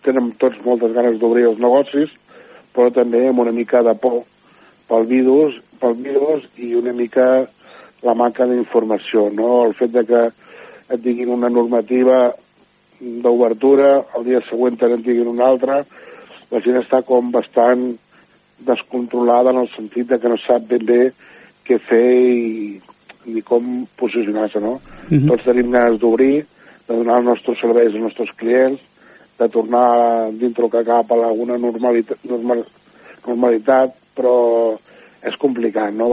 tenen tots moltes ganes d'obrir els negocis, però també amb una mica de por pel virus i una mica la manca d'informació, no? El fet de que et diguin una normativa d'obertura, el dia següent et diguin una altra, la gent està com bastant descontrolada en el sentit de que no sap ben bé què fer ni com posicionar-se, no? Tots tenim ganes d'obrir, de donar els nostres serveis als nostres clients, de tornar dintre que cap a alguna normalitat, però és complicat, no?